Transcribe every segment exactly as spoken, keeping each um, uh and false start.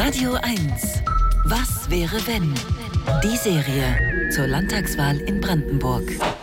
Radio eins. Was wäre wenn? Die Serie zur Landtagswahl in Brandenburg.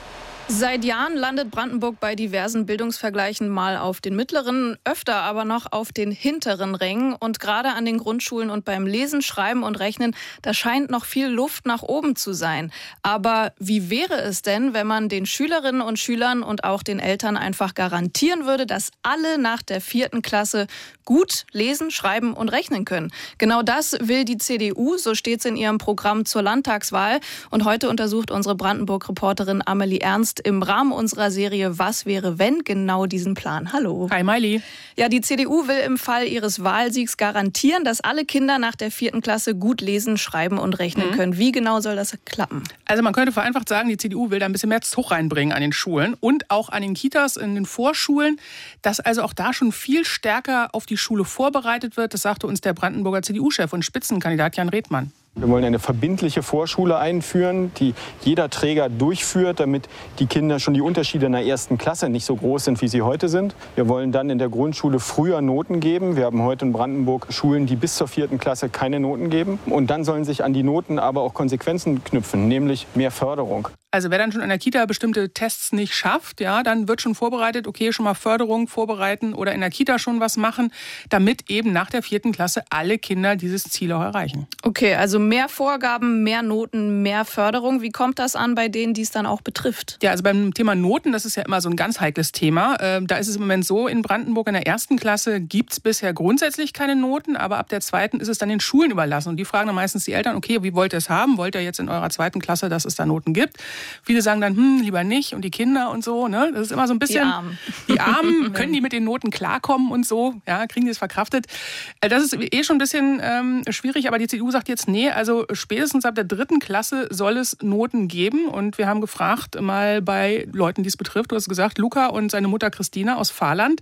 Seit Jahren landet Brandenburg bei diversen Bildungsvergleichen mal auf den mittleren, öfter aber noch auf den hinteren Rängen. Und gerade an den Grundschulen und beim Lesen, Schreiben und Rechnen, da scheint noch viel Luft nach oben zu sein. Aber wie wäre es denn, wenn man den Schülerinnen und Schülern und auch den Eltern einfach garantieren würde, dass alle nach der vierten Klasse gut lesen, schreiben und rechnen können? Genau das will die C D U, so steht es in ihrem Programm zur Landtagswahl. Und heute untersucht unsere Brandenburg-Reporterin Amelie Ernst im Rahmen unserer Serie Was wäre wenn genau diesen Plan. Hallo. Hi Miley. Ja, die C D U will im Fall ihres Wahlsiegs garantieren, dass alle Kinder nach der vierten Klasse gut lesen, schreiben und rechnen mhm. können. Wie genau soll das klappen? Also man könnte vereinfacht sagen, die C D U will da ein bisschen mehr Zug reinbringen an den Schulen und auch an den Kitas, in den Vorschulen, dass also auch da schon viel stärker auf die Schule vorbereitet wird. Das sagte uns der Brandenburger C D U-Chef und Spitzenkandidat Jan Redmann. Wir wollen eine verbindliche Vorschule einführen, die jeder Träger durchführt, damit die Kinder schon die Unterschiede in der ersten Klasse nicht so groß sind, wie sie heute sind. Wir wollen dann in der Grundschule früher Noten geben. Wir haben heute in Brandenburg Schulen, die bis zur vierten Klasse keine Noten geben. Und dann sollen sich an die Noten aber auch Konsequenzen knüpfen, nämlich mehr Förderung. Also wer dann schon in der Kita bestimmte Tests nicht schafft, ja, dann wird schon vorbereitet, okay, schon mal Förderung vorbereiten oder in der Kita schon was machen, damit eben nach der vierten Klasse alle Kinder dieses Ziel auch erreichen. Okay, also mehr Vorgaben, mehr Noten, mehr Förderung. Wie kommt das an bei denen, die es dann auch betrifft? Ja, also beim Thema Noten, das ist ja immer so ein ganz heikles Thema. Äh, da ist es im Moment so, in Brandenburg in der ersten Klasse gibt es bisher grundsätzlich keine Noten, aber ab der zweiten ist es dann den Schulen überlassen. Und die fragen dann meistens die Eltern, okay, wie wollt ihr es haben? Wollt ihr jetzt in eurer zweiten Klasse, dass es da Noten gibt? Viele sagen dann, hm, lieber nicht und die Kinder und so. Ne? Das ist immer so ein bisschen... Die Armen. Die Armen, können die mit den Noten klarkommen und so? Ja, kriegen die es verkraftet? Das ist eh schon ein bisschen ähm, schwierig, aber die C D U sagt jetzt, nee, also spätestens ab der dritten Klasse soll es Noten geben. Und wir haben gefragt mal bei Leuten, die es betrifft, du hast gesagt, Luca und seine Mutter Christina aus Fahrland.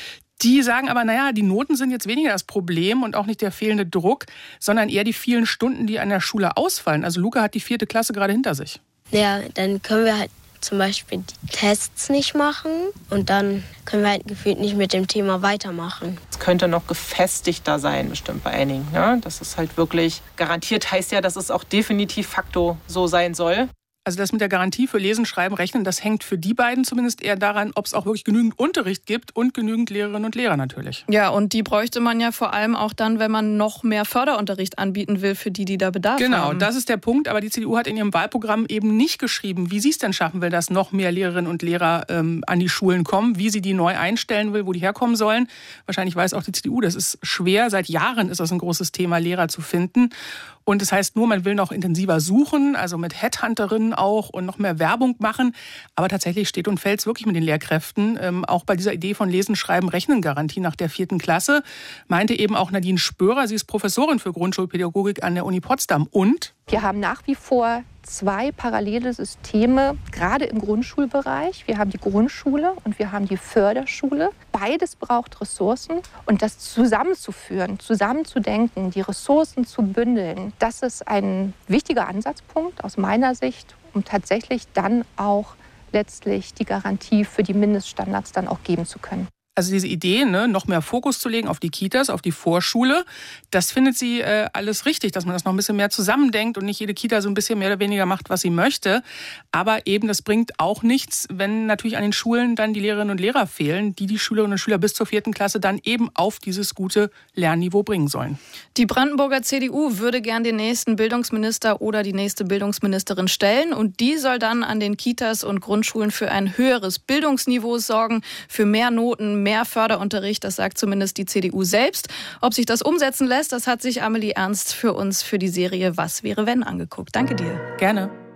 Die sagen aber, naja, die Noten sind jetzt weniger das Problem und auch nicht der fehlende Druck, sondern eher die vielen Stunden, die an der Schule ausfallen. Also Luca hat die vierte Klasse gerade hinter sich. Ja, dann können wir halt zum Beispiel die Tests nicht machen und dann können wir halt gefühlt nicht mit dem Thema weitermachen. Es könnte noch gefestigter sein, bestimmt bei einigen. Ne? Das ist halt wirklich garantiert, heißt ja, dass es auch definitiv facto so sein soll. Also das mit der Garantie für Lesen, Schreiben, Rechnen, das hängt für die beiden zumindest eher daran, ob es auch wirklich genügend Unterricht gibt und genügend Lehrerinnen und Lehrer natürlich. Ja, und die bräuchte man ja vor allem auch dann, wenn man noch mehr Förderunterricht anbieten will für die, die da Bedarf genau, haben. Genau, das ist der Punkt. Aber die C D U hat in ihrem Wahlprogramm eben nicht geschrieben, wie sie es denn schaffen will, dass noch mehr Lehrerinnen und Lehrer ähm, an die Schulen kommen, wie sie die neu einstellen will, wo die herkommen sollen. Wahrscheinlich weiß auch die C D U, das ist schwer. Seit Jahren ist das ein großes Thema, Lehrer zu finden. Und das heißt nur, man will noch intensiver suchen, also mit Headhunterinnen auch und noch mehr Werbung machen. Aber tatsächlich steht und fällt es wirklich mit den Lehrkräften. Ähm, auch bei dieser Idee von Lesen, Schreiben, Rechnen Garantie nach der vierten Klasse meinte eben auch Nadine Spörer, sie ist Professorin für Grundschulpädagogik an der Uni Potsdam. Und wir haben nach wie vor zwei parallele Systeme, gerade im Grundschulbereich. Wir haben die Grundschule und wir haben die Förderschule. Beides braucht Ressourcen und das zusammenzuführen, zusammenzudenken, die Ressourcen zu bündeln, das ist ein wichtiger Ansatzpunkt aus meiner Sicht, um tatsächlich dann auch letztlich die Garantie für die Mindeststandards dann auch geben zu können. Also diese Idee, ne, noch mehr Fokus zu legen auf die Kitas, auf die Vorschule, das findet sie äh, alles richtig, dass man das noch ein bisschen mehr zusammendenkt und nicht jede Kita so ein bisschen mehr oder weniger macht, was sie möchte. Aber eben, das bringt auch nichts, wenn natürlich an den Schulen dann die Lehrerinnen und Lehrer fehlen, die die Schülerinnen und Schüler bis zur vierten Klasse dann eben auf dieses gute Lernniveau bringen sollen. Die Brandenburger C D U würde gern den nächsten Bildungsminister oder die nächste Bildungsministerin stellen und die soll dann an den Kitas und Grundschulen für ein höheres Bildungsniveau sorgen, für mehr Noten, mehr Förderunterricht, das sagt zumindest die C D U selbst. Ob sich das umsetzen lässt, das hat sich Amelie Ernst für uns für die Serie Was wäre wenn angeguckt. Danke dir. Gerne.